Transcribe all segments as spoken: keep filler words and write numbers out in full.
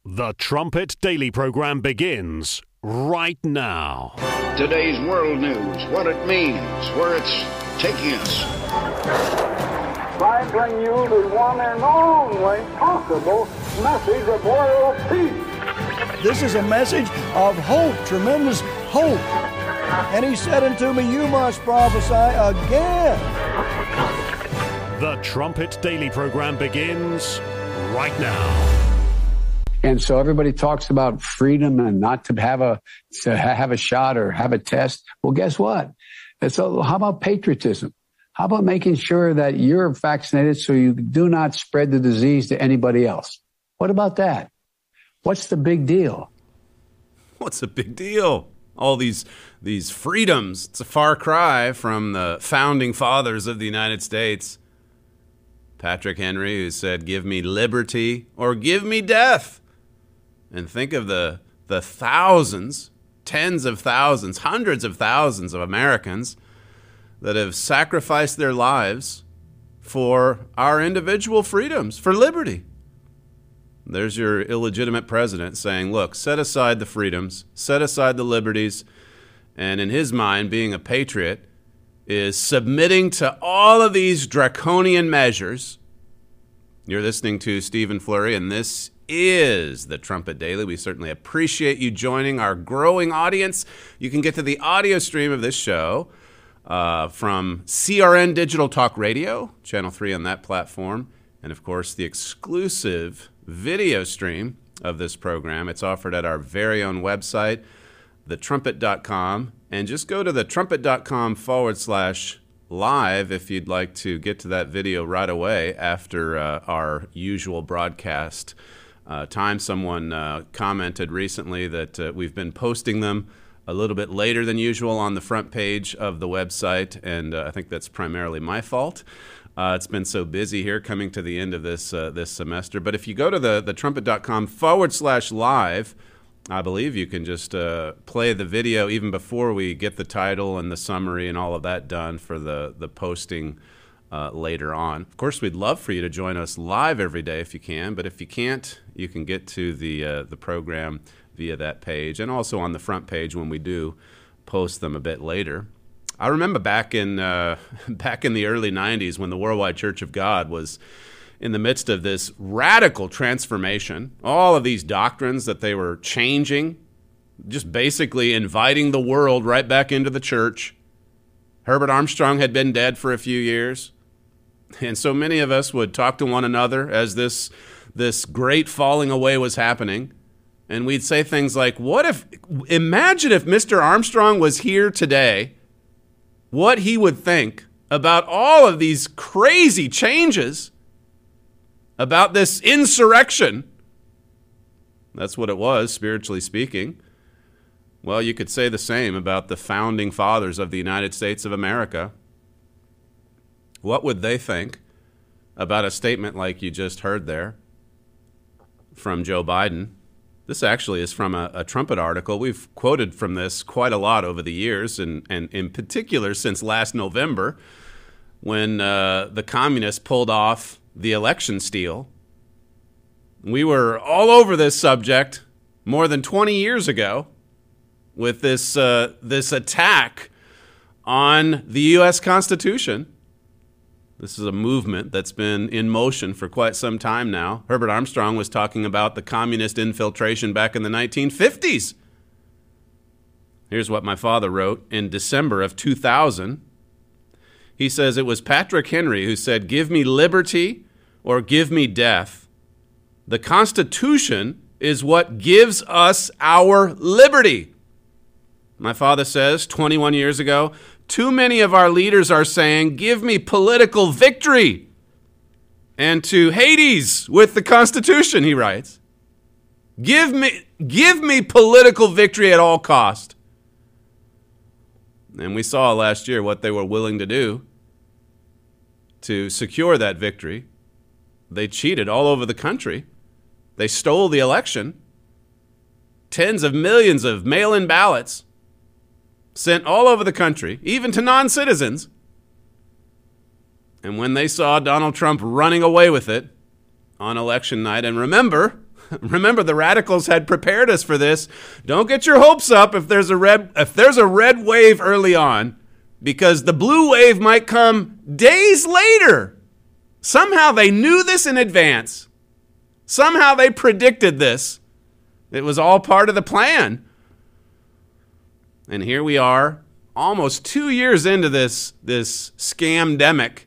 The Trumpet Daily Program begins right now. Today's world news, what it means, where it's taking us. I bring you the one and only possible message of world peace. This is a message of hope, tremendous hope. And he said unto me, you must prophesy again. The Trumpet Daily Program begins right now. And so everybody talks about freedom and not to have a to have a shot or have a test. Well, guess what? So how about patriotism? How about making sure that you're vaccinated so you do not spread the disease to anybody else? What about that? What's the big deal? What's the big deal? All these these freedoms. It's a far cry from the founding fathers of the United States. Patrick Henry, who said, give me liberty or give me death. And think of the the thousands, tens of thousands, hundreds of thousands of Americans that have sacrificed their lives for our individual freedoms, for liberty. There's your illegitimate president saying, look, set aside the freedoms, set aside the liberties, and in his mind, being a patriot is submitting to all of these draconian measures. You're listening to Stephen Flurry, and this is the Trumpet Daily. We certainly appreciate you joining our growing audience. You can get to the audio stream of this show uh, from C R N Digital Talk Radio, Channel three on that platform, and of course the exclusive video stream of this program. It's offered at our very own website, the trumpet dot com, and just go to the trumpet dot com forward slash live if you'd like to get to that video right away after uh, our usual broadcast uh, time. Someone uh, commented recently that uh, we've been posting them a little bit later than usual on the front page of the website, and uh, I think that's primarily my fault. Uh, it's been so busy here coming to the end of this uh, this semester. But if you go to the, the trumpet dot com forward slash live, I believe you can just uh, play the video even before we get the title and the summary and all of that done for the, the posting uh, later on. Of course, we'd love for you to join us live every day if you can, but if you can't, you can get to the uh, the program via that page and also on the front page when we do post them a bit later. I remember back in uh, back in the early nineties when the Worldwide Church of God was in the midst of this radical transformation, all of these doctrines that they were changing, just basically inviting the world right back into the church. Herbert Armstrong had been dead for a few years, and so many of us would talk to one another as this, this great falling away was happening, and we'd say things like, what if, imagine if Mister Armstrong was here today, what he would think about all of these crazy changes, about this insurrection. That's what it was, spiritually speaking. Well, you could say the same about the founding fathers of the United States of America. What would they think about a statement like you just heard there from Joe Biden? This actually is from a, a Trumpet article. We've quoted from this quite a lot over the years, and, and in particular since last November when uh, the communists pulled off the election steal. We were all over this subject more than twenty years ago with this uh, this attack on the U S Constitution. This is a movement that's been in motion for quite some time now. Herbert Armstrong was talking about the communist infiltration back in the nineteen fifties. Here's what my father wrote in December of two thousand. He says, it was Patrick Henry who said, give me liberty or give me death. The Constitution is what gives us our liberty. My father says, twenty-one years ago, too many of our leaders are saying, give me political victory and to Hades with the Constitution, he writes. Give me, give me political victory at all cost. And we saw last year what they were willing to do to secure that victory. They cheated all over the country. They stole the election. Tens of millions of mail-in ballots sent all over the country, even to non-citizens. And when they saw Donald Trump running away with it on election night, and remember, Remember, the radicals had prepared us for this. Don't get your hopes up if there's a red if there's a red wave early on, because the blue wave might come days later. Somehow they knew this in advance. Somehow they predicted this. It was all part of the plan. And here we are, almost two years into this, this scamdemic.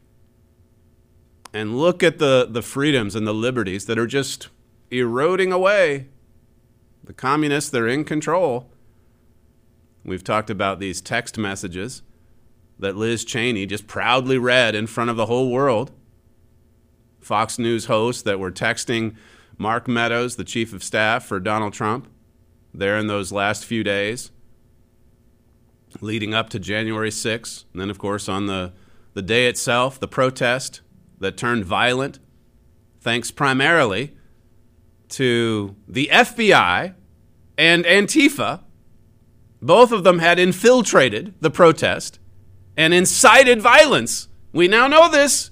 And look at the, the freedoms and the liberties that are just eroding away. The communists, they're in control. We've talked about these text messages that Liz Cheney just proudly read in front of the whole world. Fox News hosts that were texting Mark Meadows, the chief of staff for Donald Trump, there in those last few days leading up to January sixth. And then, of course, on the, the day itself, the protest that turned violent, thanks primarily to the F B I and Antifa. Both of them had infiltrated the protest and incited violence. We now know this.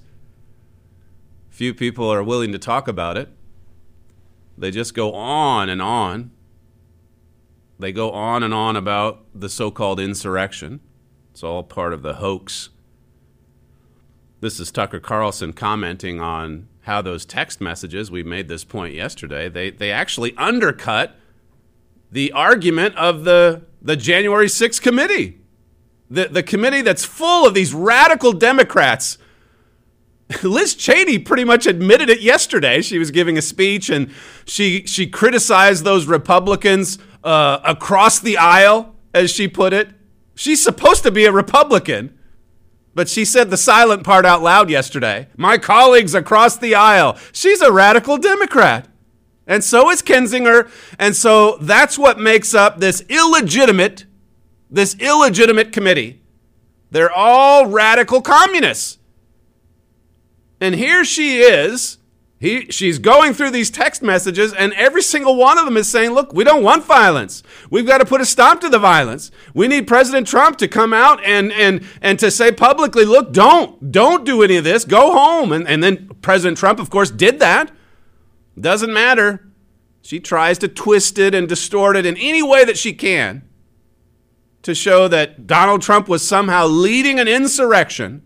Few people are willing to talk about it. They just go on and on. They go on and on about the so-called insurrection. It's all part of the hoax. This is Tucker Carlson commenting on how those text messages, we made this point yesterday, they they actually undercut the argument of the, the January sixth committee. The, the committee that's full of these radical Democrats. Liz Cheney pretty much admitted it yesterday. She was giving a speech and she she criticized those Republicans uh, across the aisle, as she put it. She's supposed to be a Republican, but she said the silent part out loud yesterday. My colleagues across the aisle. She's a radical Democrat. And so is Kinzinger. And so that's what makes up this illegitimate, this illegitimate committee. They're all radical communists. And here she is, he, she's going through these text messages, and every single one of them is saying, look, we don't want violence. We've got to put a stop to the violence. We need President Trump to come out and and and to say publicly, look, don't, don't do any of this. Go home. And, and then President Trump, of course, did that. Doesn't matter. She tries to twist it and distort it in any way that she can to show that Donald Trump was somehow leading an insurrection.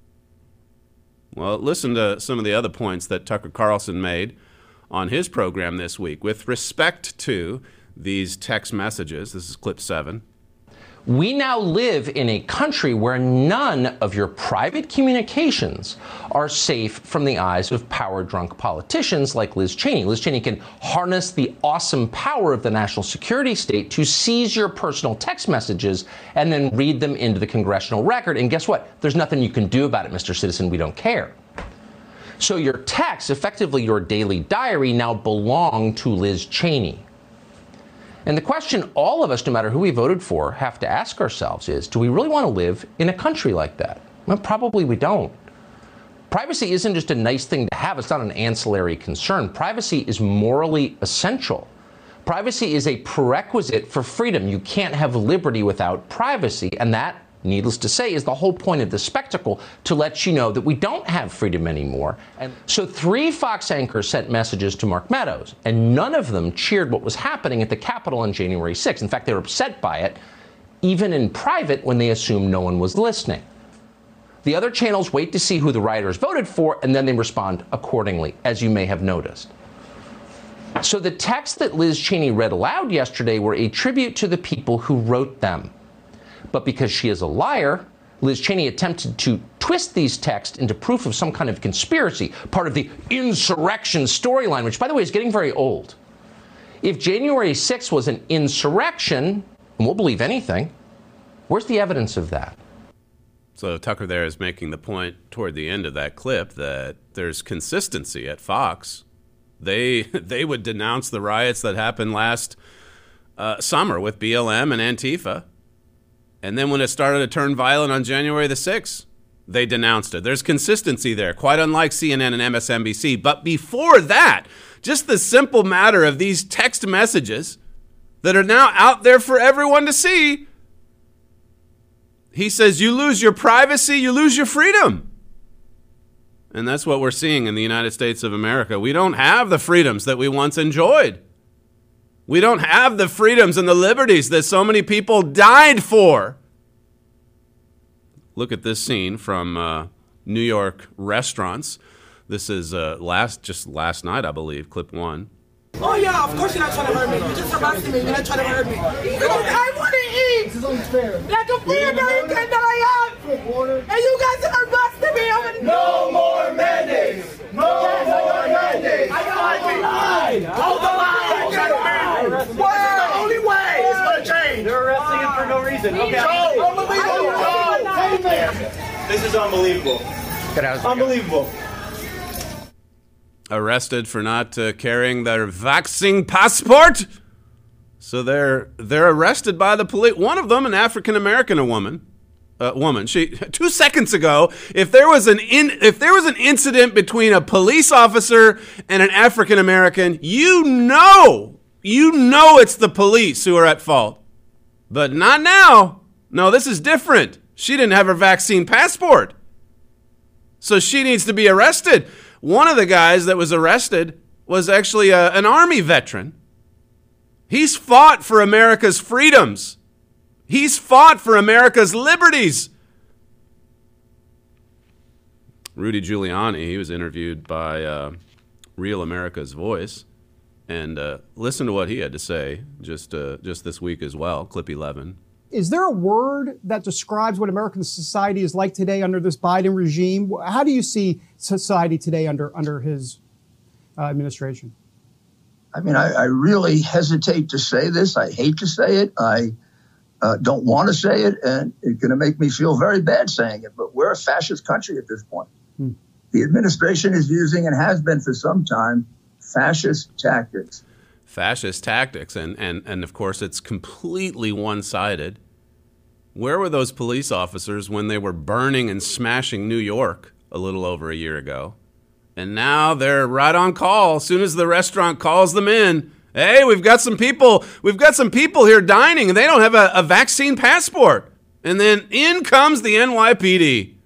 Well, listen to some of the other points that Tucker Carlson made on his program this week with respect to these text messages. This is clip seven. We now live in a country where none of your private communications are safe from the eyes of power-drunk politicians like Liz Cheney. Liz Cheney can harness the awesome power of the national security state to seize your personal text messages and then read them into the congressional record. And guess what? There's nothing you can do about it, Mister Citizen. We don't care. So your texts, effectively your daily diary, now belong to Liz Cheney. And the question all of us, no matter who we voted for, have to ask ourselves is, do we really want to live in a country like that? Well, probably we don't. Privacy isn't just a nice thing to have. It's not an ancillary concern. Privacy is morally essential. Privacy is a prerequisite for freedom. You can't have liberty without privacy. And that, needless to say, is the whole point of the spectacle, to let you know that we don't have freedom anymore. And so three Fox anchors sent messages to Mark Meadows, and none of them cheered what was happening at the Capitol on January sixth. In fact, they were upset by it, even in private, when they assumed no one was listening. The other channels wait to see who the rioters voted for, and then they respond accordingly, as you may have noticed. So the texts that Liz Cheney read aloud yesterday were a tribute to the people who wrote them. But because she is a liar, Liz Cheney attempted to twist these texts into proof of some kind of conspiracy, part of the insurrection storyline, which, by the way, is getting very old. If January sixth was an insurrection, and we'll believe anything, where's the evidence of that? So Tucker there is making the point toward the end of that clip that there's consistency at Fox. They they would denounce the riots that happened last uh, summer with B L M and Antifa. And then when it started to turn violent on January the sixth, they denounced it. There's consistency there, quite unlike C N N and M S N B C. But before that, just the simple matter of these text messages that are now out there for everyone to see, he says you lose your privacy, you lose your freedom. And that's what we're seeing in the United States of America. We don't have the freedoms that we once enjoyed. We don't have the freedoms and the liberties that so many people died for. Look at this scene from uh, New York restaurants. This is uh, last just last night, I believe, clip one. Oh yeah, of course you're not trying to hurt me. You're just harassing me. You're not trying to hurt me. I want to eat. This is unfair. Like a free American that I am. And you guys are busting me. I'm no more mandates. No more mandates. I got Hold the line. Hold the line. What is the only way it's going to change? They're arresting him for no reason. Okay. Unbelievable. This is unbelievable. Unbelievable. Arrested for not uh, carrying their vaccine passport. So they're they're arrested by the police. One of them, an African American woman, uh, woman. She two seconds ago, if there was an in, if there was an incident between a police officer and an African American, you know, you know it's the police who are at fault. But not now. No, this is different. She didn't have her vaccine passport, so she needs to be arrested. One of the guys that was arrested was actually a, an Army veteran. He's fought for America's freedoms. He's fought for America's liberties. Rudy Giuliani, he was interviewed by uh, Real America's Voice. And uh, listen to what he had to say just uh, just this week as well, clip eleven. Is there a word that describes what American society is like today under this Biden regime? How do you see society today under under his uh, administration? I mean, I, I really hesitate to say this. I hate to say it. I uh, don't want to say it, and it's going to make me feel very bad saying it. But we're a fascist country at this point. Hmm. The administration is using, and has been for some time, fascist tactics. Fascist tactics, and, and, and of course it's completely one-sided. Where were those police officers when they were burning and smashing New York a little over a year ago? And now they're right on call. As soon as the restaurant calls them in, hey, we've got some people, we've got some people here dining, and they don't have a, a vaccine passport. And then in comes the N Y P D.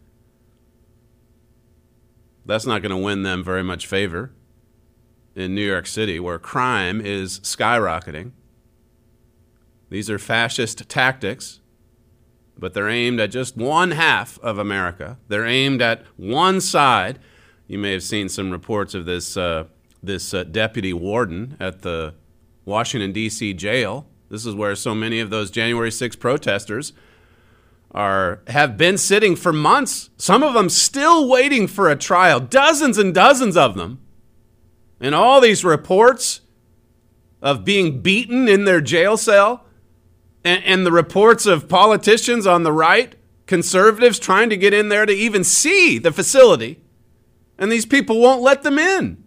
That's not going to win them very much favor in New York City, where crime is skyrocketing. These are fascist tactics, but they're aimed at just one half of America. They're aimed at one side. You may have seen some reports of this uh, this uh, deputy warden at the Washington, D C jail. This is where so many of those January sixth protesters are have been sitting for months. Some of them still waiting for a trial. Dozens and dozens of them. And all these reports of being beaten in their jail cell, and, and the reports of politicians on the right, conservatives trying to get in there to even see the facility, and these people won't let them in.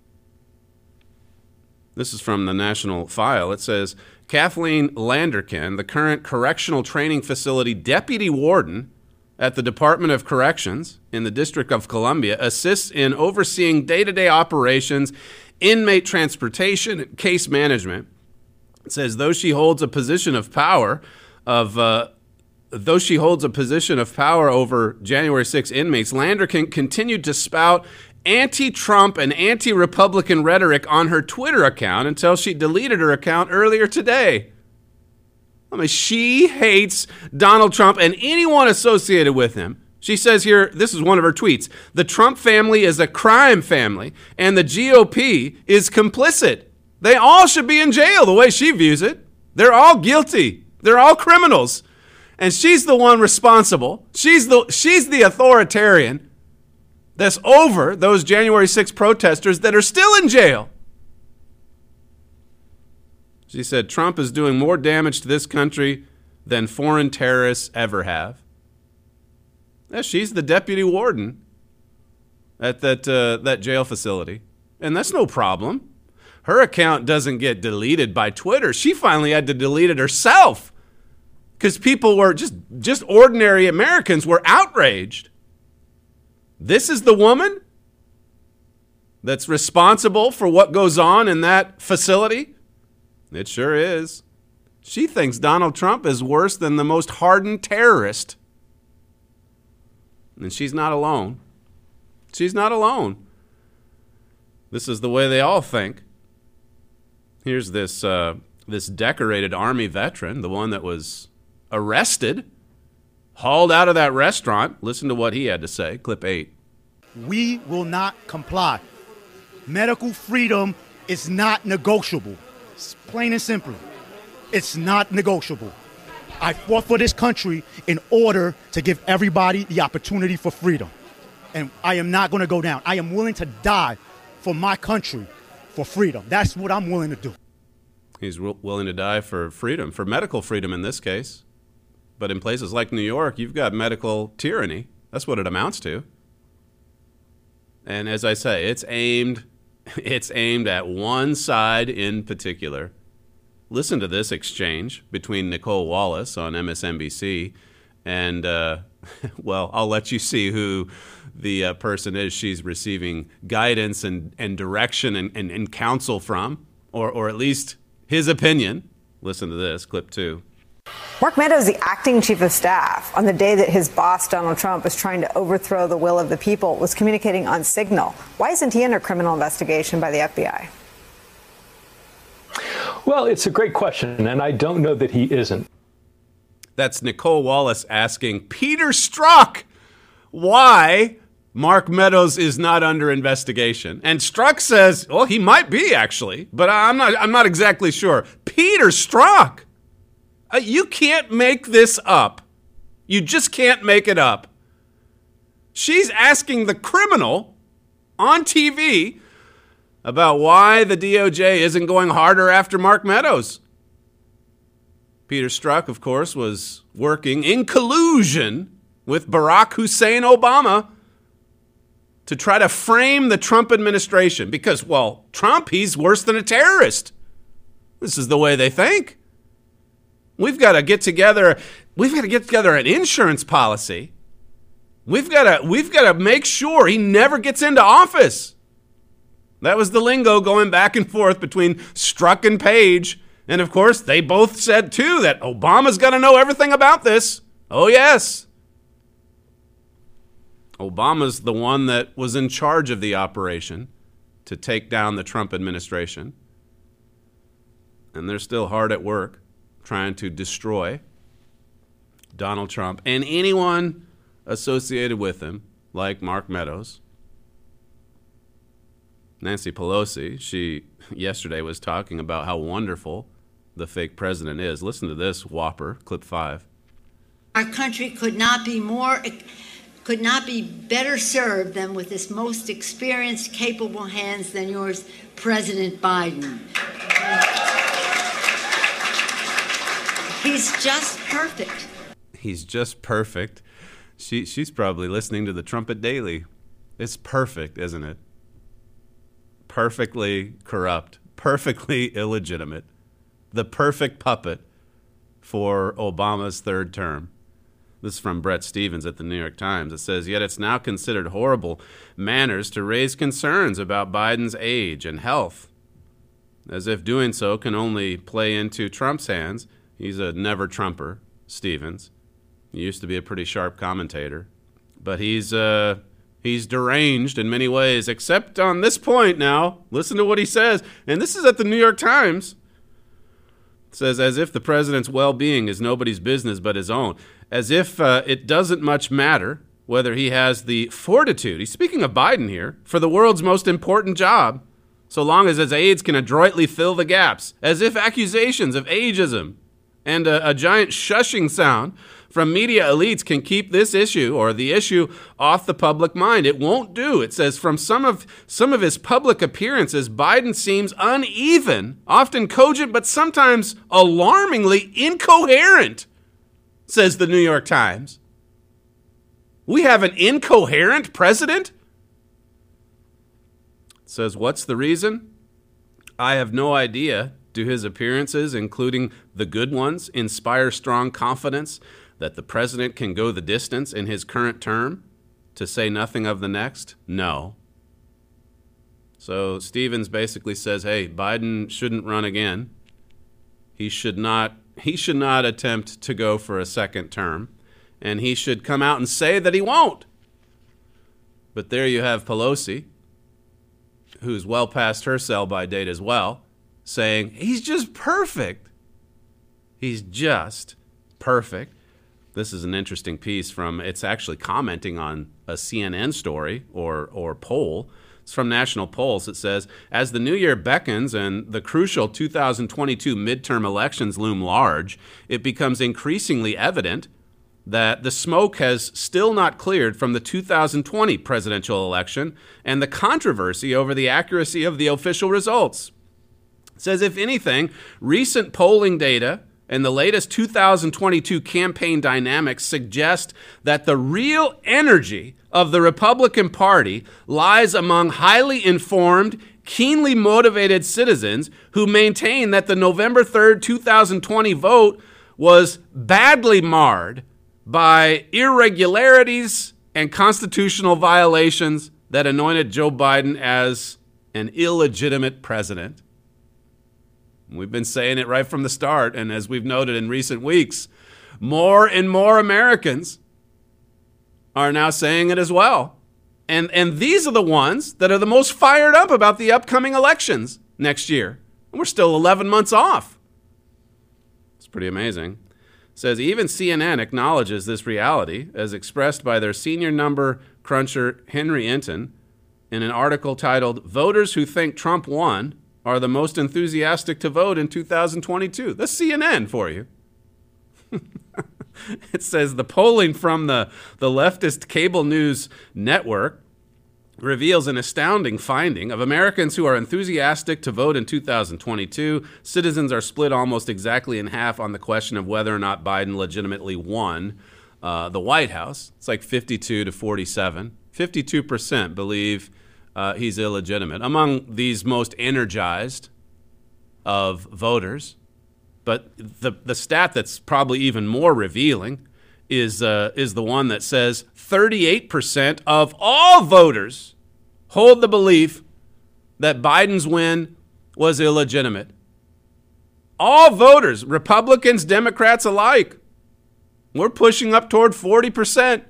This is from the National File. It says, Kathleen Landerkin, the current correctional training facility deputy warden at the Department of Corrections in the District of Columbia, assists in overseeing day-to-day operations, inmate transportation, and case management. It says, though she holds a position of power of, uh, though she holds a position of power over January sixth inmates, Landerkin continued to spout anti-Trump and anti-Republican rhetoric on her Twitter account until she deleted her account earlier today. I mean, she hates Donald Trump and anyone associated with him. She says here, this is one of her tweets, the Trump family is a crime family, and the G O P is complicit. They all should be in jail, the way she views it. They're all guilty. They're all criminals. And she's the one responsible. She's the, she's the authoritarian that's over those January sixth protesters that are still in jail. She said, Trump is doing more damage to this country than foreign terrorists ever have. Yeah, she's the deputy warden at that uh, that jail facility. And that's no problem. Her account doesn't get deleted by Twitter. She finally had to delete it herself because people were just, just ordinary Americans were outraged. This is the woman that's responsible for what goes on in that facility? It sure is. She thinks Donald Trump is worse than the most hardened terrorist. And she's not alone. She's not alone. This is the way they all think. Here's this uh, this decorated Army veteran, the one that was arrested, hauled out of that restaurant. Listen to what he had to say. Clip eight. We will not comply. Medical freedom is not negotiable. It's plain and simple. It's not negotiable. I fought for this country in order to give everybody the opportunity for freedom. And I am not going to go down. I am willing to die for my country, for freedom. That's what I'm willing to do. He's w- willing to die for freedom, for medical freedom in this case. But in places like New York, you've got medical tyranny. That's what it amounts to. And as I say, it's aimed, it's aimed at one side in particular. Listen to this exchange between Nicole Wallace on M S N B C and, uh, well, I'll let you see who the uh, person is she's receiving guidance and, and direction and, and, and counsel from, or, or at least his opinion. Listen to this, clip two. Mark Meadows, the acting chief of staff, on the day that his boss, Donald Trump, was trying to overthrow the will of the people, was communicating on Signal. Why isn't he under criminal investigation by the F B I? Well, it's a great question, and I don't know that he isn't. That's Nicole Wallace asking Peter Strzok why Mark Meadows is not under investigation. And Strzok says, well, he might be, actually, but I'm not, I'm not exactly sure. Peter Strzok! Uh, you can't make this up. You just can't make it up. She's asking the criminal on T V about why the D O J isn't going harder after Mark Meadows. Peter Strzok, of course, was working in collusion with Barack Hussein Obama to try to frame the Trump administration because, well, Trump, he's worse than a terrorist. This is the way they think. We've got to get together. We've got to get together an insurance policy. We've got to, we've got to make sure he never gets into office. That was the lingo going back and forth between Strzok and Page. And, of course, they both said, too, that Obama's got to know everything about this. Oh, yes. Obama's the one that was in charge of the operation to take down the Trump administration. And they're still hard at work trying to destroy Donald Trump and anyone associated with him, like Mark Meadows. Nancy Pelosi, she yesterday was talking about how wonderful the fake president is. Listen to this whopper, clip five. Our country could not be more, could not be better served than with this most experienced, capable hands than yours, President Biden. He's just perfect. He's just perfect. She, she's probably listening to the Trumpet Daily. It's perfect, isn't it? Perfectly corrupt, perfectly illegitimate, the perfect puppet for Obama's third term. This is from Brett Stevens at the New York Times. It says, yet it's now considered horrible manners to raise concerns about Biden's age and health, as if doing so can only play into Trump's hands. He's a never-Trumper, Stevens. He used to be a pretty sharp commentator, but he's uh, he's deranged in many ways, except on this point now. Listen to what he says, and this is at the New York Times. It says, as if the president's well-being is nobody's business but his own, as if uh, it doesn't much matter whether he has the fortitude, he's speaking of Biden here, for the world's most important job, so long as his aides can adroitly fill the gaps, as if accusations of ageism and a, a giant shushing sound from media elites can keep this issue or the issue off the public mind. It won't do. It says from some of some of his public appearances, Biden seems uneven, often cogent, but sometimes alarmingly incoherent, says the New York Times. We have an incoherent president? It says, what's the reason? I have no idea. Do his appearances, including the good ones, inspire strong confidence that the president can go the distance in his current term, to say nothing of the next? No. So Stevens basically says, hey, Biden shouldn't run again. He should not, he should not attempt to go for a second term, and he should come out and say that he won't. But there you have Pelosi, who's well past her sell-by date as well, saying he's just perfect. He's just perfect. This is an interesting piece from, it's actually commenting on a C N N story or or poll. It's from National Polls. It says, as the new year beckons and the crucial two thousand twenty-two midterm elections loom large, it becomes increasingly evident that the smoke has still not cleared from the two thousand twenty presidential election and the controversy over the accuracy of the official results. It says, if anything, recent polling data and the latest two thousand twenty-two campaign dynamics suggest that the real energy of the Republican Party lies among highly informed, keenly motivated citizens who maintain that the November third, two thousand twenty vote was badly marred by irregularities and constitutional violations that anointed Joe Biden as an illegitimate president. We've been saying it right from the start, and as we've noted in recent weeks, more and more Americans are now saying it as well. And, and these are the ones that are the most fired up about the upcoming elections next year. And we're still eleven months off. It's pretty amazing. It says even C N N acknowledges this reality as expressed by their senior number cruncher Henry Enton in an article titled, Voters Who Think Trump Won Are the Most Enthusiastic to Vote in two thousand twenty-two. That's C N N for you. It says the polling from the, the leftist cable news network reveals an astounding finding of Americans who are enthusiastic to vote in two thousand twenty-two. Citizens are split almost exactly in half on the question of whether or not Biden legitimately won uh, the White House. It's like fifty-two to forty-seven. fifty-two percent believe uh, he's illegitimate among these most energized of voters. But the the stat that's probably even more revealing is uh, is the one that says thirty-eight percent of all voters hold the belief that Biden's win was illegitimate. All voters, Republicans, Democrats alike, we're pushing up toward forty percent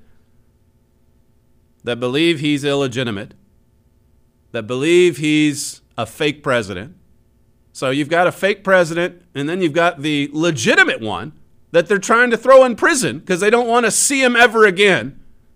that believe he's illegitimate, that believe he's a fake president. So you've got a fake president, and then you've got the legitimate one that they're trying to throw in prison because they don't want to see him ever again.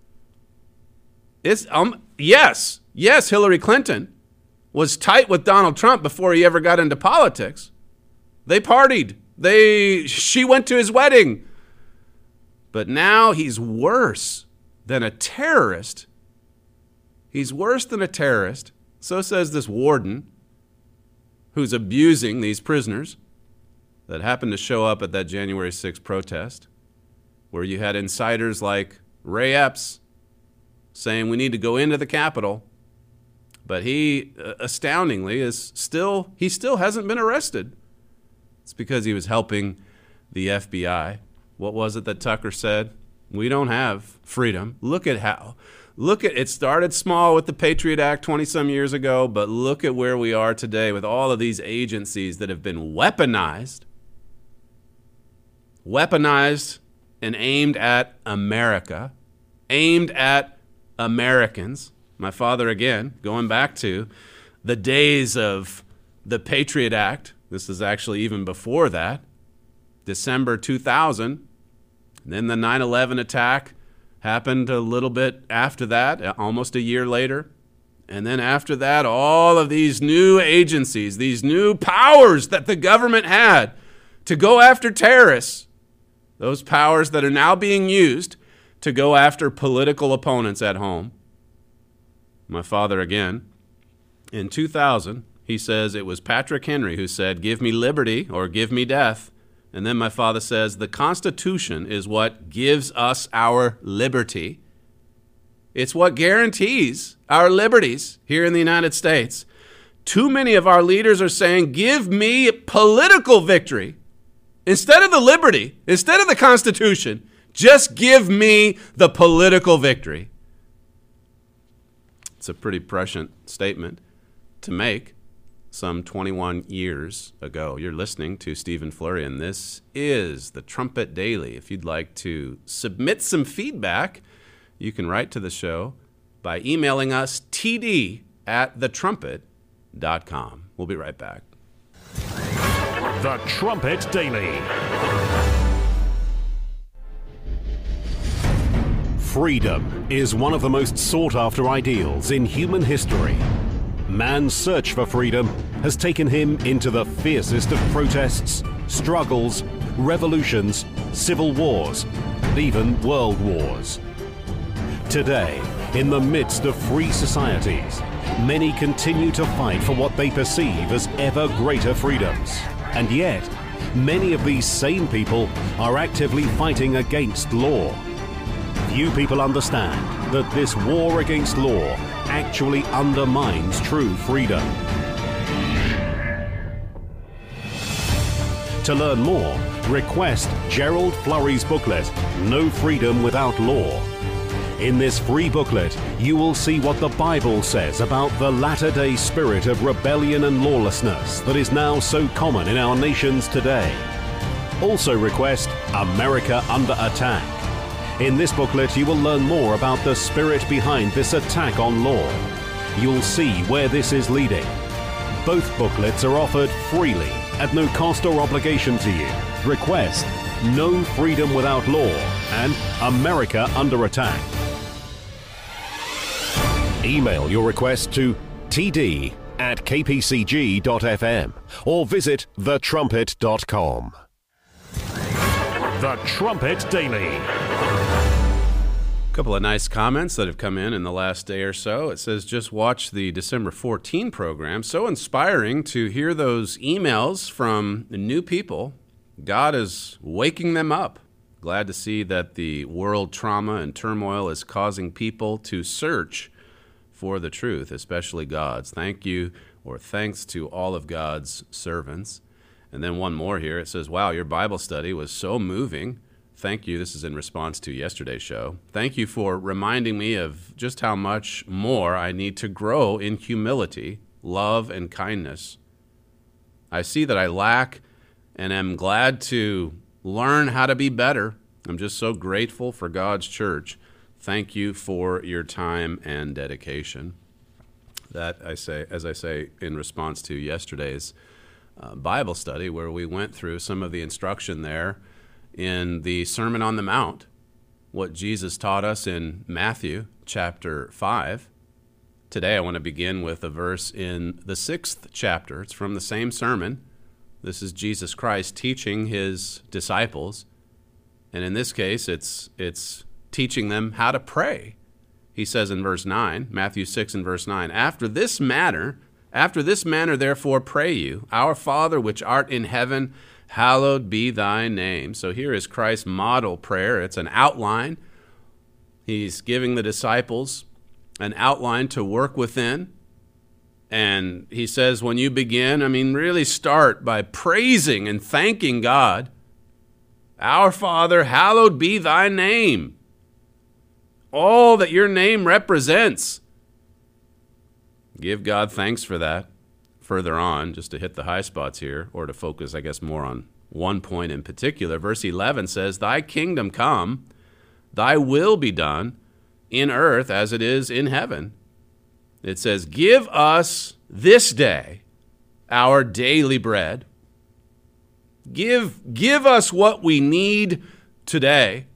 It's um yes, yes, Hillary Clinton was tight with Donald Trump before he ever got into politics. They partied. They she went to his wedding. But now he's worse than a terrorist. He's worse than a terrorist. So says this warden who's abusing these prisoners that happened to show up at that January sixth protest, where you had insiders like Ray Epps saying we need to go into the Capitol. But he, uh, astoundingly, is still, he still hasn't been arrested. It's because he was helping the F B I. What was it that Tucker said? We don't have freedom. Look at how. Look at, it started small with the Patriot Act twenty-some years ago, but look at where we are today with all of these agencies that have been weaponized, weaponized and aimed at America, aimed at Americans. My father, again, going back to the days of the Patriot Act. This is actually even before that, December two thousand. And then the nine eleven attack happened a little bit after that, almost a year later. And then after that, all of these new agencies, these new powers that the government had to go after terrorists, those powers that are now being used to go after political opponents at home. My father, again, in two thousand, he says it was Patrick Henry who said, give me liberty or give me death. And then my father says, the Constitution is what gives us our liberty. It's what guarantees our liberties here in the United States. Too many of our leaders are saying, give me political victory. Instead of the liberty, instead of the Constitution, just give me the political victory. It's a pretty prescient statement to make. Some twenty-one years ago. You're listening to Stephen Flurry, and this is the Trumpet Daily. If you'd like to submit some feedback, you can write to the show by emailing us td at the trumpet dot com. We'll be right back. The Trumpet Daily. Freedom is one of the most sought-after ideals in human history. Man's search for freedom has taken him into the fiercest of protests, struggles, revolutions, civil wars, and even world wars. Today, in the midst of free societies, many continue to fight for what they perceive as ever greater freedoms. And yet, many of these same people are actively fighting against law. Few people understand that this war against law actually undermines true freedom. To learn more, request Gerald Flurry's booklet, No Freedom Without Law. In this free booklet, you will see what the Bible says about the latter-day spirit of rebellion and lawlessness that is now so common in our nations today. Also request America Under Attack. In this booklet, you will learn more about the spirit behind this attack on law. You'll see where this is leading. Both booklets are offered freely at no cost or obligation to you. Request No Freedom Without Law and America Under Attack. Email your request to td at k p c g dot f m or visit the trumpet dot com. The Trumpet Daily. A couple of nice comments that have come in in the last day or so. It says, just watch the December fourteenth program. So inspiring to hear those emails from new people. God is waking them up. Glad to see that the world trauma and turmoil is causing people to search for the truth, especially God's. Thank you, or thanks to all of God's servants. And then one more here. It says, wow, your Bible study was so moving. Thank you. This is in response to yesterday's show. Thank you for reminding me of just how much more I need to grow in humility, love, and kindness. I see that I lack and am glad to learn how to be better. I'm just so grateful for God's church. Thank you for your time and dedication. That I say, as I say, in response to yesterday's uh, Bible study, where we went through some of the instruction there in the Sermon on the Mount, what Jesus taught us in Matthew chapter five. Today I want to begin with a verse in the sixth chapter. It's from the same sermon. This is Jesus Christ teaching his disciples. And in this case, it's it's teaching them how to pray. He says in verse nine, Matthew six and verse nine, After this manner, after this manner therefore pray you, Our Father which art in heaven, hallowed be thy name. So here is Christ's model prayer. It's an outline. He's giving the disciples an outline to work within. And he says, when you begin, I mean, really start by praising and thanking God. Our Father, hallowed be thy name. All that your name represents. Give God thanks for that. Further on, just to hit the high spots here, or to focus, I guess, more on one point in particular, verse eleven says, Thy kingdom come, thy will be done, in earth as it is in heaven. It says, give us this day our daily bread. Give, give us what we need today.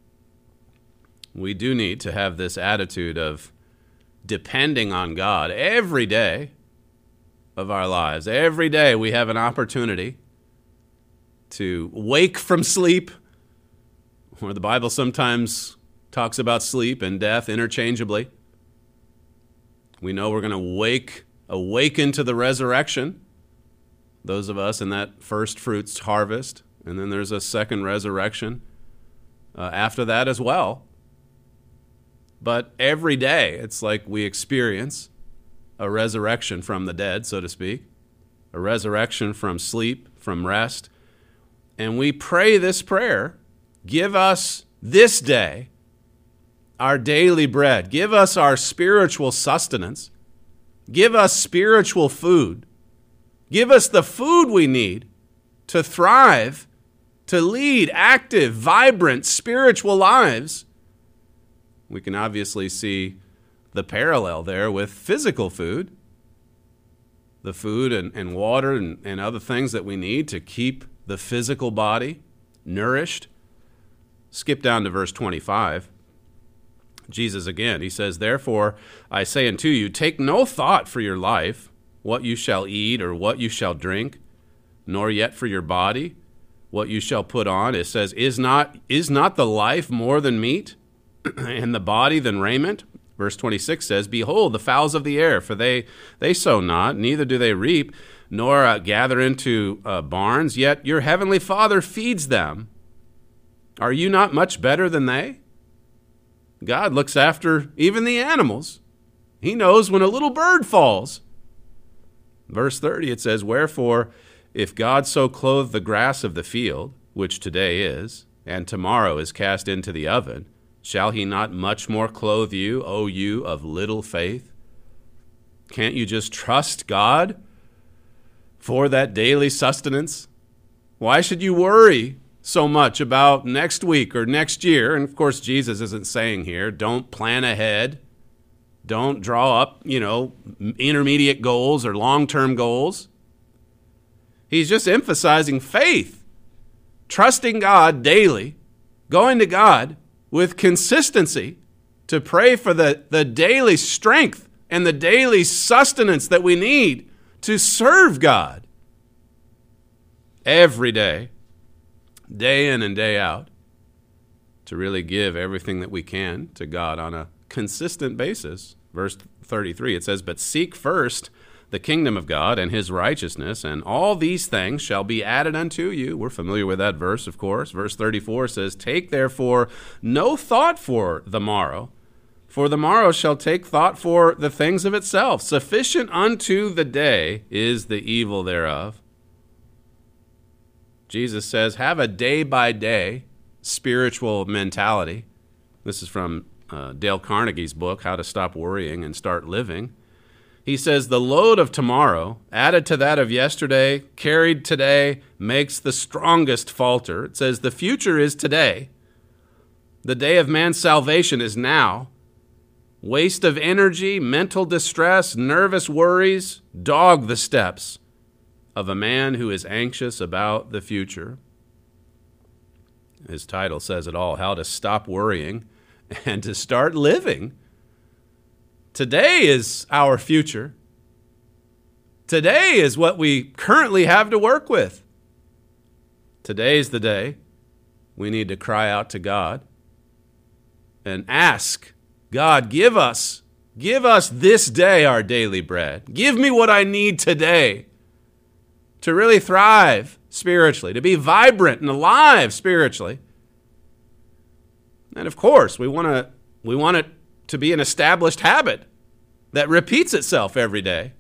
We do need to have this attitude of depending on God every day of our lives. Every day we have an opportunity to wake from sleep, or the Bible sometimes talks about sleep and death interchangeably. We know we're going to wake, awaken to the resurrection, those of us in that first fruits harvest, and then there's a second resurrection uh, after that as well. But every day, it's like we experience a resurrection from the dead, so to speak, a resurrection from sleep, from rest. And we pray this prayer, give us this day our daily bread. Give us our spiritual sustenance. Give us spiritual food. Give us the food we need to thrive, to lead active, vibrant, spiritual lives. We can obviously see the parallel there with physical food, the food and, and water and, and other things that we need to keep the physical body nourished. Skip down to verse twenty-five. Jesus again, he says, "Therefore I say unto you, take no thought for your life, what you shall eat or what you shall drink, nor yet for your body, what you shall put on." It says, is not, is not the life more than meat, and the body than raiment? Verse twenty-six says, "Behold the fowls of the air, for they, they sow not, neither do they reap, nor uh, gather into uh, barns, yet your heavenly Father feeds them. Are you not much better than they?" God looks after even the animals. He knows when a little bird falls. Verse thirty, it says, "Wherefore, if God so clothe the grass of the field, which today is, and tomorrow is cast into the oven, shall he not much more clothe you, O you of little faith?" Can't you just trust God for that daily sustenance? Why should you worry so much about next week or next year? And of course, Jesus isn't saying here, don't plan ahead. Don't draw up, you know, intermediate goals or long-term goals. He's just emphasizing faith, trusting God daily, going to God with consistency to pray for the, the daily strength and the daily sustenance that we need to serve God every day, day in and day out, to really give everything that we can to God on a consistent basis. Verse thirty-three, it says, "But seek first the kingdom of God and his righteousness, and all these things shall be added unto you." We're familiar with that verse, of course. Verse thirty-four says, "Take therefore no thought for the morrow, for the morrow shall take thought for the things of itself. Sufficient unto the day is the evil thereof." Jesus says, have a day-by-day spiritual mentality. This is from uh, Dale Carnegie's book, How to Stop Worrying and Start Living. He says, "The load of tomorrow, added to that of yesterday, carried today, makes the strongest falter." It says, "The future is today. The day of man's salvation is now. Waste of energy, mental distress, nervous worries dog the steps of a man who is anxious about the future." His title says it all, How to Stop Worrying and to Start Living. Today is our future. Today is what we currently have to work with. Today's the day we need to cry out to God and ask, God, give us, give us this day our daily bread. Give me what I need today to really thrive spiritually, to be vibrant and alive spiritually. And of course, we want to we want it to be an established habit that repeats itself every day.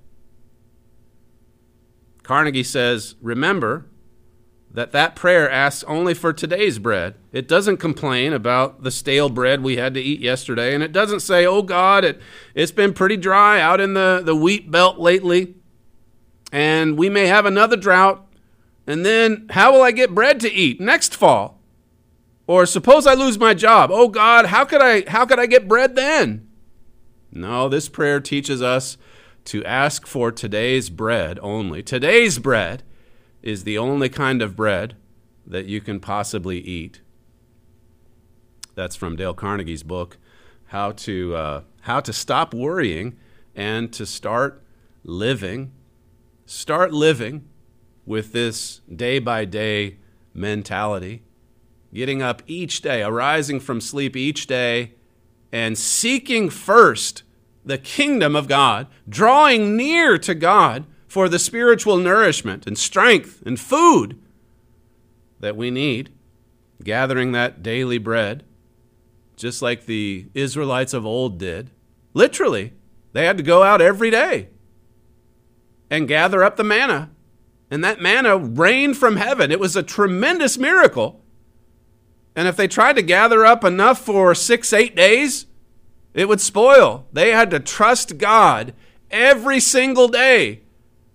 Carnegie says, remember that that prayer asks only for today's bread. It doesn't complain about the stale bread we had to eat yesterday, and it doesn't say, oh God, it, it's been pretty dry out in the, the wheat belt lately, and we may have another drought, and then how will I get bread to eat next fall? Or suppose I lose my job. Oh God, how could I how could I get bread then? No, this prayer teaches us to ask for today's bread only. Today's bread is the only kind of bread that you can possibly eat. That's from Dale Carnegie's book, How to uh, How to Stop Worrying and to Start Living. Start living with this day-by-day mentality, getting up each day, arising from sleep each day, and seeking first the kingdom of God, drawing near to God for the spiritual nourishment and strength and food that we need, gathering that daily bread, just like the Israelites of old did. Literally, they had to go out every day and gather up the manna. And that manna rained from heaven. It was a tremendous miracle. And if they tried to gather up enough for six, eight days, it would spoil. They had to trust God every single day.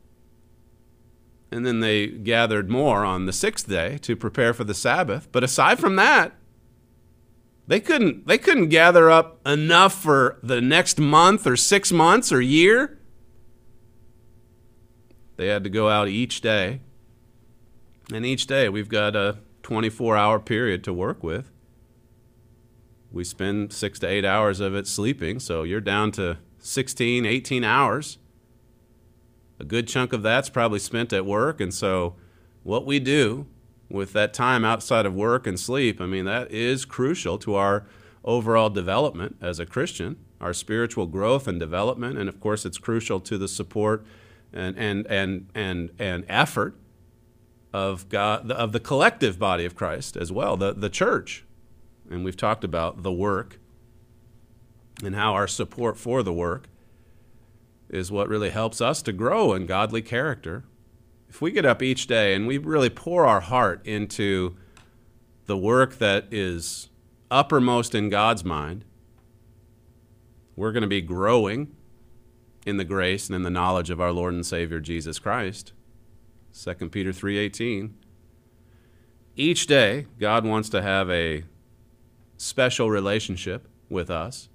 And then they gathered more on the sixth day to prepare for the Sabbath. But aside from that, They couldn't, they couldn't gather up enough for the next month or six months or year. They had to go out each day. And each day we've got a twenty-four hour period to work with. We spend six to eight hours of it sleeping, so you're down to sixteen, eighteen hours. A good chunk of that's probably spent at work, and so what we do with that time outside of work and sleep, I mean, that is crucial to our overall development as a Christian, our spiritual growth and development, and of course it's crucial to the support and and and and, and effort of God, of the collective body of Christ as well, the, the church. And we've talked about the work and how our support for the work is what really helps us to grow in godly character. If we get up each day and we really pour our heart into the work that is uppermost in God's mind, we're going to be growing in the grace and in the knowledge of our Lord and Savior Jesus Christ. Second Peter three eighteen. Each day, God wants to have a special relationship with us.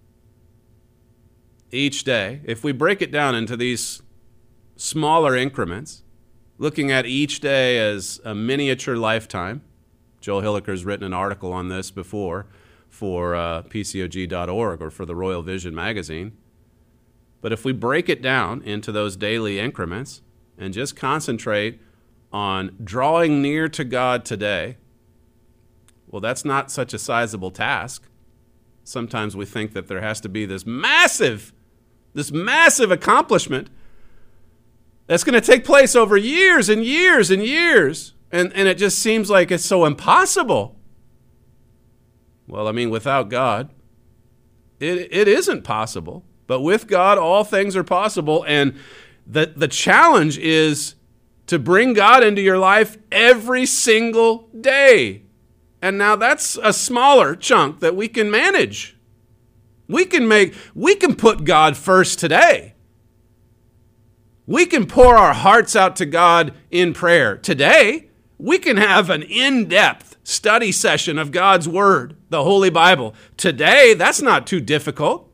Each day, if we break it down into these smaller increments, looking at each day as a miniature lifetime. Joel Hilliker's written an article on this before for uh, P C O G dot org or for the Royal Vision magazine. But if we break it down into those daily increments and just concentrate on drawing near to God today, well, that's not such a sizable task. Sometimes we think that there has to be this massive, this massive accomplishment that's going to take place over years and years and years. And, and it just seems like it's so impossible. Well, I mean, without God, it it isn't possible. But with God, all things are possible. And the, the challenge is to bring God into your life every single day. And now that's a smaller chunk that we can manage. We can make, we can put God first today. We can pour our hearts out to God in prayer today. We can have an in-depth study session of God's Word, the Holy Bible. Today, that's not too difficult.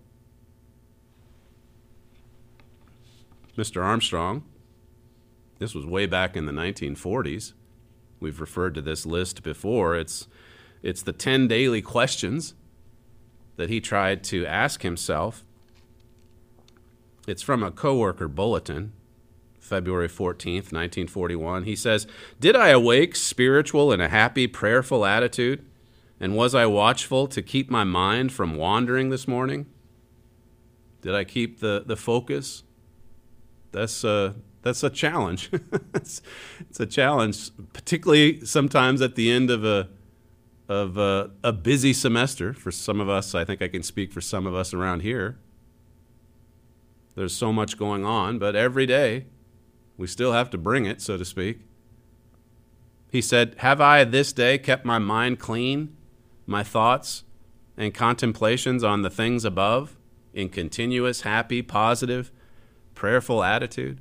Mister Armstrong, this was way back in the nineteen forties. We've referred to this list before. It's, it's the ten daily questions that he tried to ask himself. It's from a coworker bulletin, February fourteenth, nineteen forty-one. He says, "Did I awake spiritual in a happy, prayerful attitude? And was I watchful to keep my mind from wandering this morning? Did I keep the, the focus?" That's a, that's a challenge. it's, it's a challenge, particularly sometimes at the end of a of a, a busy semester. For some of us, I think I can speak for some of us around here. There's so much going on, but every day we still have to bring it, so to speak. He said, "Have I this day kept my mind clean, my thoughts and contemplations on the things above, in continuous, happy, positive, prayerful attitude?"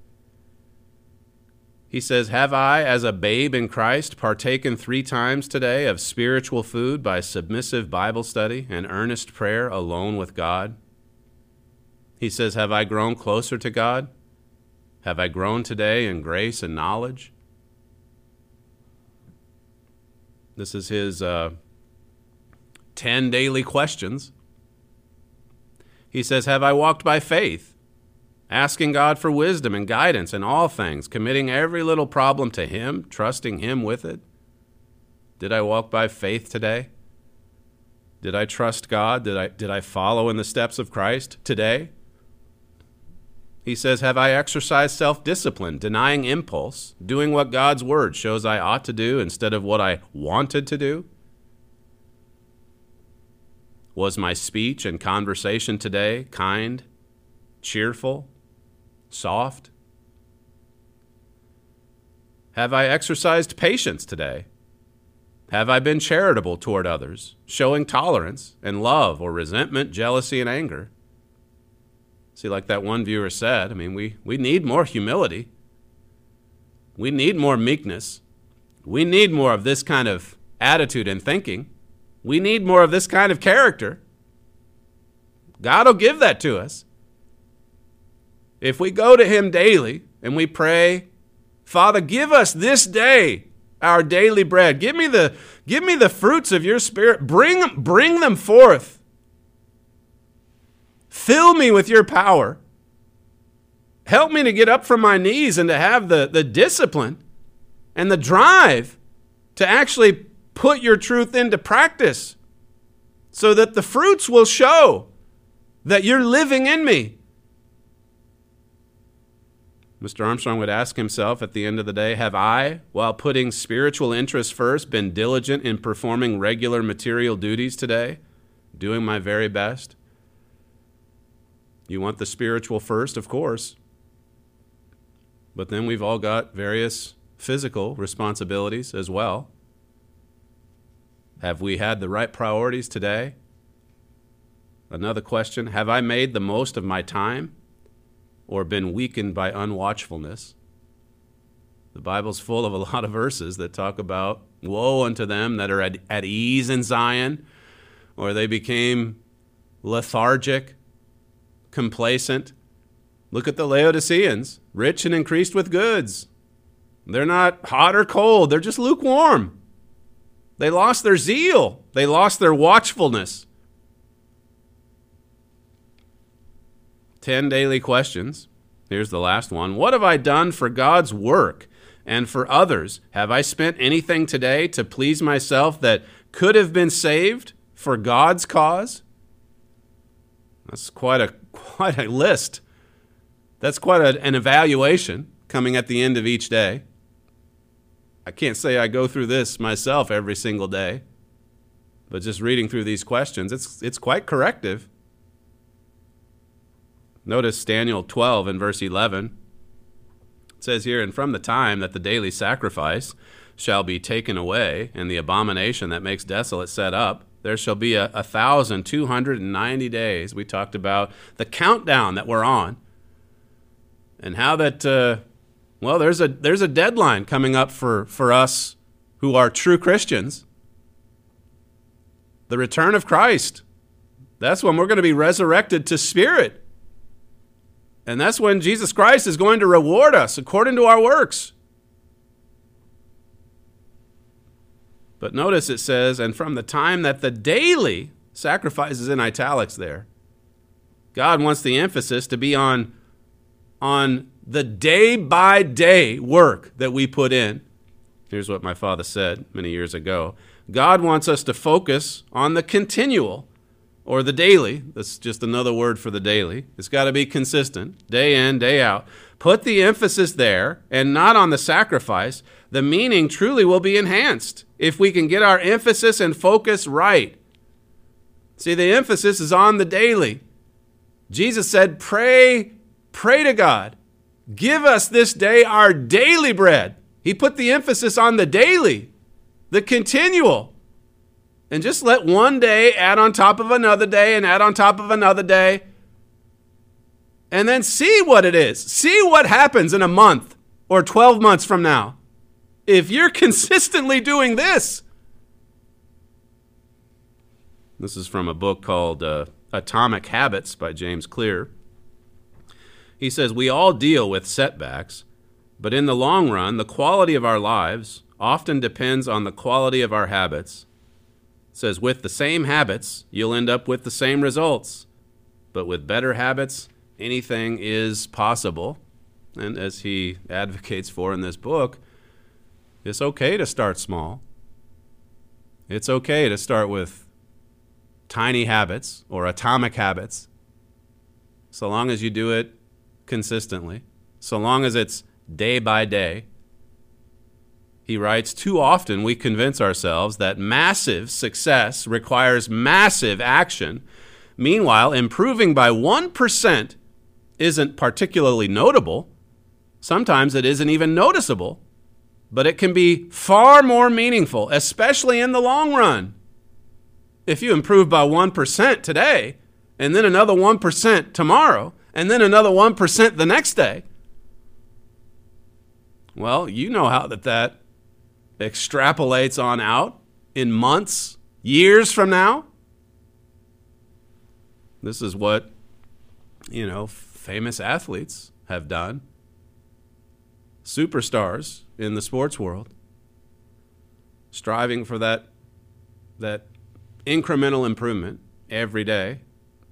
He says, "Have I, as a babe in Christ, partaken three times today of spiritual food by submissive Bible study and earnest prayer alone with God?" He says, "Have I grown closer to God? Have I grown today in grace and knowledge?" This is his uh, ten daily questions. He says, "Have I walked by faith, asking God for wisdom and guidance in all things, committing every little problem to Him, trusting Him with it?" Did I walk by faith today? Did I trust God? Did I, did I follow in the steps of Christ today? He says, "Have I exercised self-discipline, denying impulse, doing what God's Word shows I ought to do instead of what I wanted to do? Was my speech and conversation today kind, cheerful, soft? Have I exercised patience today? Have I been charitable toward others, showing tolerance and love or resentment, jealousy, and anger?" See, like that one viewer said, I mean, we, we need more humility. We need more meekness. We need more of this kind of attitude and thinking We need more of this kind of character. God will give that to us. If we go to him daily and we pray, Father, give us this day our daily bread. Give me the, give me the fruits of your Spirit. Bring, bring them forth. Fill me with your power. Help me to get up from my knees and to have the, the discipline and the drive to actually put your truth into practice so that the fruits will show that you're living in me. Mister Armstrong would ask himself at the end of the day, have I, while putting spiritual interests first, been diligent in performing regular material duties today, doing my very best? You want the spiritual first, of course. But then we've all got various physical responsibilities as well. Have we had the right priorities today? Another question, have I made the most of my time or been weakened by unwatchfulness? The Bible's full of a lot of verses that talk about woe unto them that are at, at ease in Zion, or they became lethargic, complacent. Look at the Laodiceans, rich and increased with goods. They're not hot or cold, they're just lukewarm. They lost their zeal. They lost their watchfulness. Ten daily questions. Here's the last one. What have I done for God's work and for others? Have I spent anything today to please myself that could have been saved for God's cause? That's quite a quite a list. That's quite a, an evaluation coming at the end of each day. I can't say I go through this myself every single day, but just reading through these questions, it's it's quite corrective. Notice Daniel twelve and verse eleven. It says here, and from the time that the daily sacrifice shall be taken away, and the abomination that makes desolate set up, there shall be a, a thousand two hundred and ninety days. We talked about the countdown that we're on, and how that uh, well, there's a there's a deadline coming up for, for us who are true Christians. The return of Christ. That's when we're going to be resurrected to spirit. And that's when Jesus Christ is going to reward us according to our works. But notice it says, and from the time that the daily sacrifice is in italics there, God wants the emphasis to be on, on the day-by-day work that we put in. Here's what my father said many years ago. God wants us to focus on the continual, or the daily. That's just another word for the daily. It's got to be consistent, day in, day out. Put the emphasis there and not on the sacrifice. The meaning truly will be enhanced if we can get our emphasis and focus right. See, the emphasis is on the daily. Jesus said, pray, pray to God. Give us this day our daily bread. He put the emphasis on the daily, the continual. And just let one day add on top of another day and add on top of another day. And then see what it is. See what happens in a month or twelve months from now. If you're consistently doing this. This is from a book called uh, Atomic Habits by James Clear. He says, we all deal with setbacks, but in the long run, the quality of our lives often depends on the quality of our habits. It says, with the same habits, you'll end up with the same results. But with better habits, anything is possible. And as he advocates for in this book, it's okay to start small. It's okay to start with tiny habits or atomic habits, so long as you do it consistently, so long as it's day by day. He writes, too often we convince ourselves that massive success requires massive action. Meanwhile, improving by one percent isn't particularly notable. Sometimes it isn't even noticeable, but it can be far more meaningful, especially in the long run. If you improve by one percent today, and then another one percent tomorrow, and then another one percent the next day, well, you know how that that extrapolates on out in months years from now? This is what, you know, famous athletes have done. Superstars in the sports world, striving for that, that incremental improvement every day.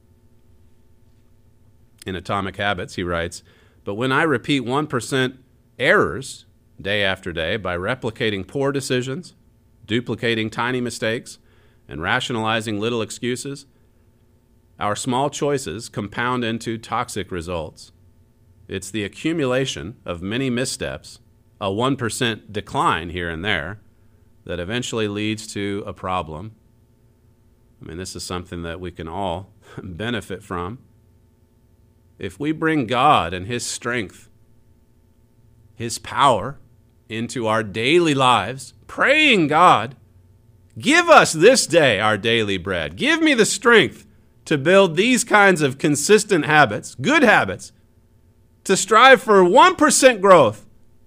In Atomic Habits, he writes, but when I repeat one percent errors day after day by replicating poor decisions, duplicating tiny mistakes, and rationalizing little excuses, our small choices compound into toxic results. It's the accumulation of many missteps, a one percent decline here and there, that eventually leads to a problem. I mean, this is something that we can all benefit from. If we bring God and His strength, His power into our daily lives, praying, God, give us this day our daily bread. Give me the strength to build these kinds of consistent habits, good habits, to strive for one percent growth.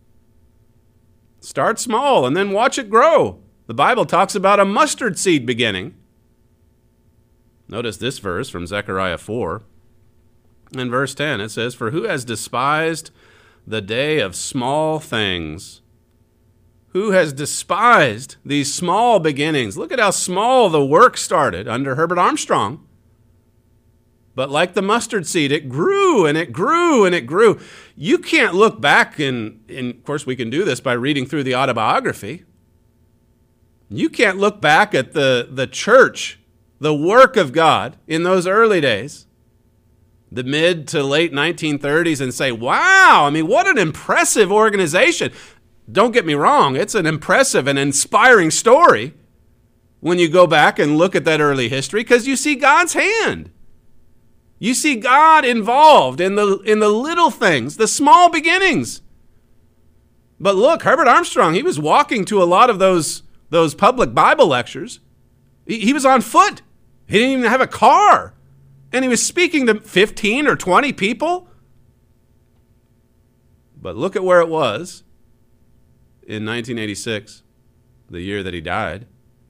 Start small and then watch it grow. The Bible talks about a mustard seed beginning. Notice this verse from Zechariah four. In verse ten, it says, for who has despised the day of small things? Who has despised these small beginnings? Look at how small the work started under Herbert Armstrong. But like the mustard seed, it grew and it grew and it grew. You can't look back, and, and of course we can do this by reading through the autobiography. You can't look back at the, the church, the work of God in those early days, the mid to late nineteen thirties, and say, wow, I mean, what an impressive organization. Don't get me wrong, it's an impressive and inspiring story when you go back and look at that early history, because you see God's hand. You see God involved in the in the little things, the small beginnings. But look, Herbert Armstrong, he was walking to a lot of those, those public Bible lectures. He, he was on foot. He didn't even have a car. And he was speaking to fifteen or twenty people. But look at where it was in nineteen eighty-six, the year that he died.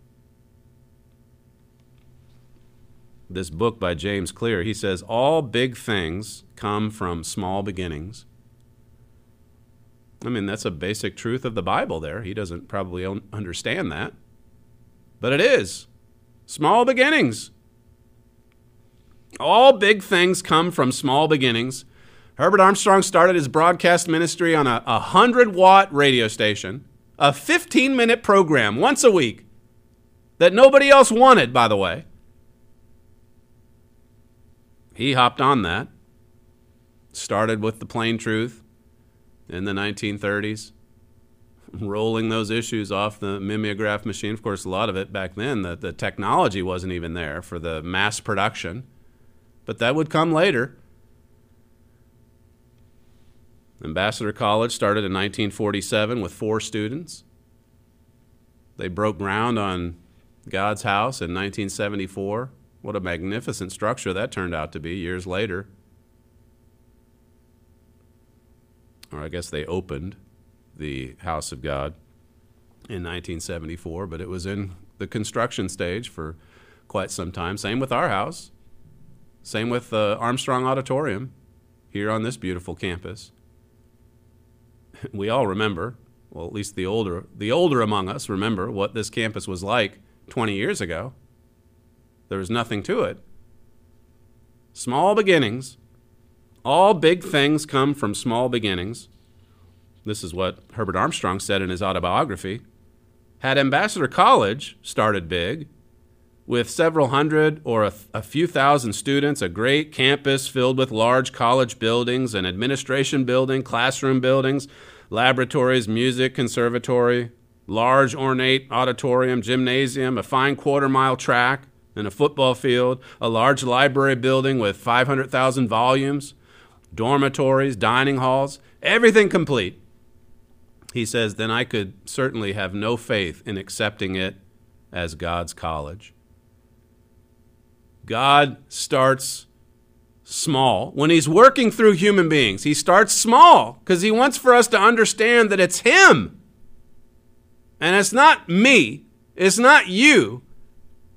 This book by James Clear, he says, all big things come from small beginnings. I mean, that's a basic truth of the Bible there. He doesn't probably understand that. But it is. Small beginnings. All big things come from small beginnings. Herbert Armstrong started his broadcast ministry on a one hundred watt radio station, a fifteen minute program once a week that nobody else wanted, by the way. He hopped on that, started with the plain truth in the nineteen thirties, rolling those issues off the mimeograph machine. Of course, a lot of it back then, the, the technology wasn't even there for the mass production, but that would come later. Ambassador College started in nineteen forty-seven with four students. They broke ground on God's house in nineteen seventy-four. What a magnificent structure that turned out to be years later. Or I guess they opened the house of God in nineteen seventy-four, but it was in the construction stage for quite some time. Same with our house. Same with the Armstrong Auditorium here on this beautiful campus. We all remember, well, at least the older, the older among us remember what this campus was like twenty years ago. There was nothing to it. Small beginnings. All big things come from small beginnings. This is what Herbert Armstrong said in his autobiography. Had Ambassador College started big, with several hundred or a, a few thousand students, a great campus filled with large college buildings, an administration building, classroom buildings, laboratories, music, conservatory, large ornate auditorium, gymnasium, a fine quarter-mile track, and a football field, a large library building with five hundred thousand volumes, dormitories, dining halls, everything complete. He says, then I could certainly have no faith in accepting it as God's college. God starts small. When he's working through human beings, he starts small because he wants for us to understand that it's him. And it's not me. It's not you.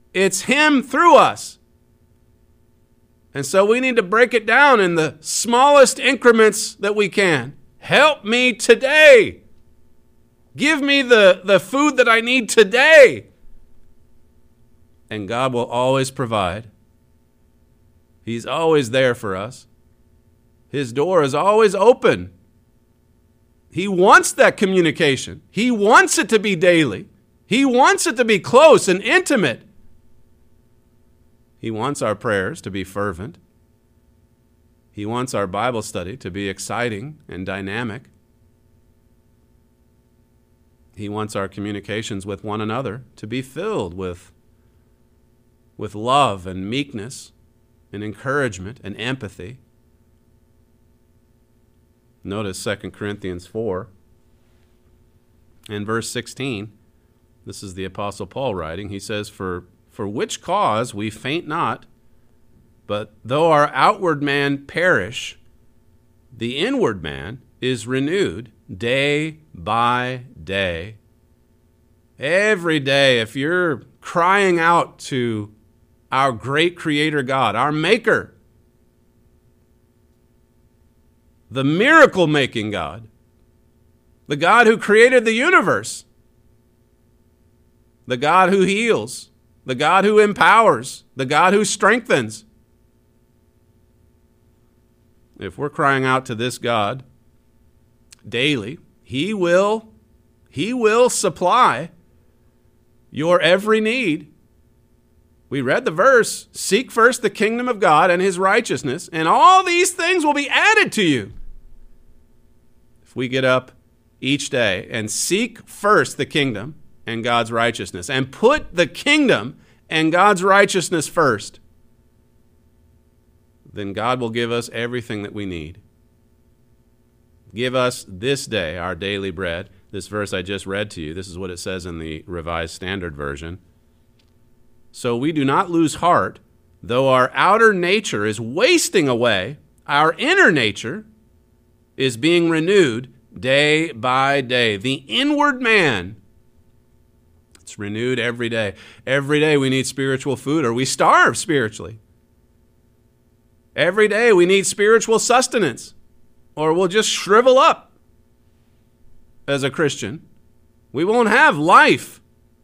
It's him through us. And so we need to break it down in the smallest increments that we can. Help me today. Give me the, the food that I need today. And God will always provide. He's always there for us. His door is always open. He wants that communication. He wants it to be daily. He wants it to be close and intimate. He wants our prayers to be fervent. He wants our Bible study to be exciting and dynamic. He wants our communications with one another to be filled with, with love and meekness and encouragement and empathy. Notice Second Corinthians four and verse sixteen. This is the Apostle Paul writing. He says, For, for which cause we faint not, but though our outward man perish, the inward man is renewed day by day. Every day, if you're crying out to our great Creator God, our Maker, the miracle-making God, the God who created the universe, the God who heals, the God who empowers, the God who strengthens. If we're crying out to this God daily, He will, He will supply your every need. We read the verse, seek first the kingdom of God and His righteousness, and all these things will be added to you. If we get up each day and seek first the kingdom and God's righteousness, and put the kingdom and God's righteousness first, then God will give us everything that we need. Give us this day our daily bread. This verse I just read to you, this is what it says in the Revised Standard Version. So we do not lose heart, though our outer nature is wasting away, our inner nature is being renewed day by day. The inward man, it's renewed every day. Every day we need spiritual food or we starve spiritually. Every day we need spiritual sustenance or we'll just shrivel up as a Christian. We won't have life.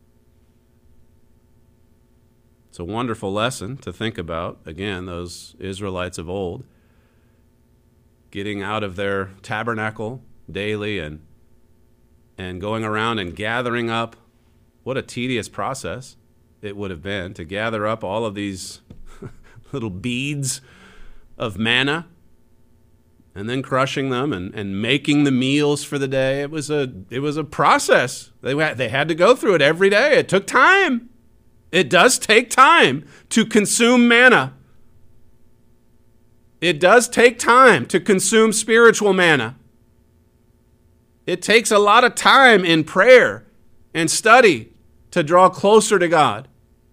It's a wonderful lesson to think about. Again, those Israelites of old getting out of their tabernacle daily and and going around and gathering up. What a tedious process it would have been to gather up all of these little beads of manna and then crushing them and, and making the meals for the day. It was a it was a process. They had, they had to go through it every day. It took time. It does take time to consume manna. It does take time to consume spiritual manna. It takes a lot of time in prayer and study to draw closer to God.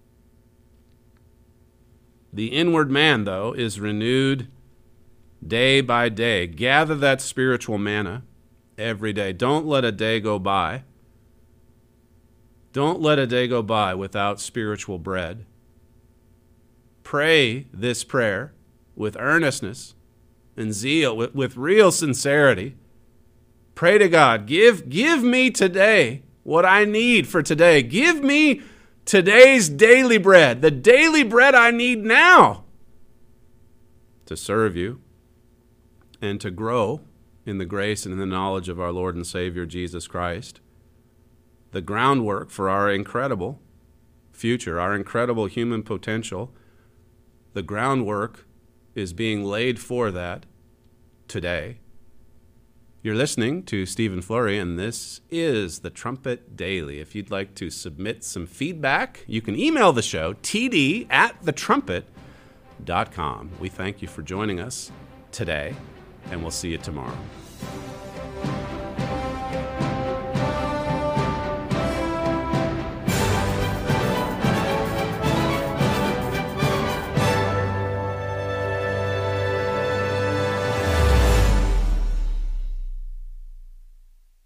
The inward man, though, is renewed day by day. Gather that spiritual manna every day. Don't let a day go by. Don't let a day go by without spiritual bread. Pray this prayer with earnestness and zeal, with, with real sincerity. Pray to God, give, give me today what I need for today. Give me today's daily bread, the daily bread I need now to serve you and to grow in the grace and in the knowledge of our Lord and Savior Jesus Christ. The groundwork for our incredible future, our incredible human potential, the groundwork is being laid for that today. You're listening to Stephen Flurry, and this is the Trumpet Daily. If you'd like to submit some feedback, you can email the show, t d at the trumpet dot com. We thank you for joining us today, and we'll see you tomorrow.